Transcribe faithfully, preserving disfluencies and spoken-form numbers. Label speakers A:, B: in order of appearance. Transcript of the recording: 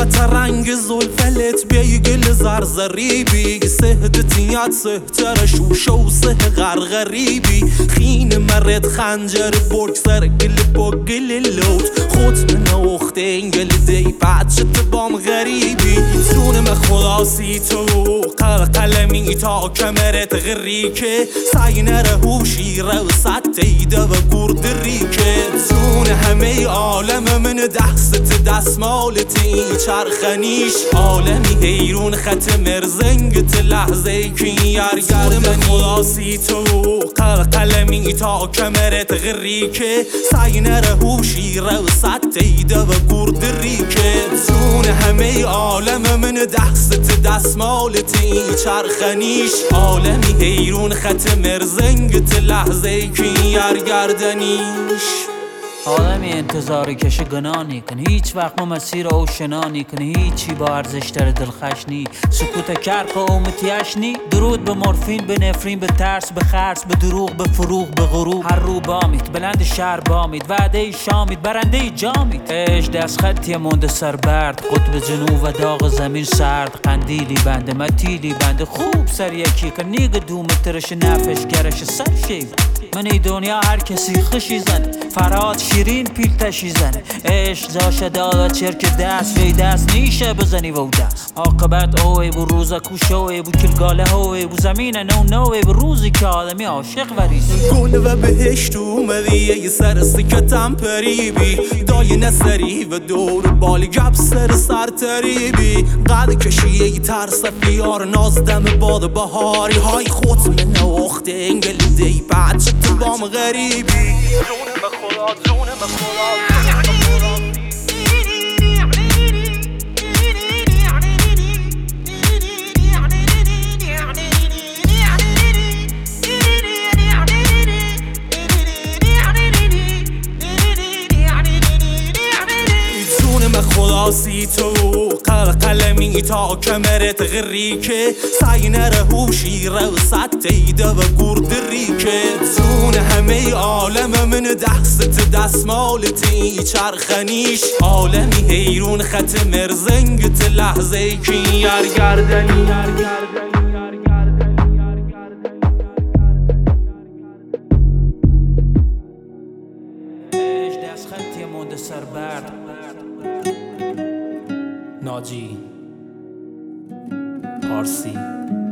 A: حقیقت رنگ زلفلت بیگل زرزریبی سهدتیت سهتر شوشه و سه غرغریبی خین مرد خنجر برگ سر گل با گل لوت خود من اخت انگل دی بچت بام غریبی جونم خلاصی تو قلمی تا کمرت غری که سعی نره هوشی رو ستیده و گرد ریکه جون همه عالم من دست دستمالتی چرخنیش عالمی حیرون خط مرزنگت لحظه که یرگر من خلاصی تو قلمی تا کمرت غری که سعی نره هوشی رو ستیده و گرد ریکه جون همه عالم من دست دستمالتی چرخنیش عالمی حیرون خط مرزنگت لحظه که یرگردنیش
B: آدمی انتظاری کش گنانی کن هیچ وقت ما مسیر او شنانی کن هیچی با ارزشتر دلخش نی سکوت کرک و امتیش نی درود به مورفین به نفرین به ترس به خرس به دروغ به فروغ به غروب هر رو بامید بلند شهر بامید وعده شامید برنده جامید اش دست خطی مونده سر برد قطب جنوب و داغ زمین سرد قندیلی بنده متیلی بنده خوب سر یکی کن نیگ دوم ترش نفش گرش سر شیب من ای دنیا هر کسی خشی زنه فرهاد شیرین پیل تشی زنه عشق جاشه دادا چرک دست وی دست نیشه بزنی و دست عاقبت اوی بو روزا کوشوی بو کلگاله هوی بو زمین نو نوی بو روزی که آدمی عاشق وریزی
A: گل و بهشت اومدی یه سر سکتم پریبی دای نسری و دور بالی گب سر سر تریبی قد کشی یه ترس فیار نازدم باد بهاری های خود من اخت انگل دی بچه تو بام غریبی جونم خدا جونم خدا خلاصی تو قلمی تا کمرت غری که سعی نره هوشی رو ستیده و گرد ریکه جون همه عالم من دست دستمالتی چرخنیش عالمی حیرون خط مرزنگت لحظه که یرگردنی
B: دست خطی مونده سر برد
A: ناجی پارسی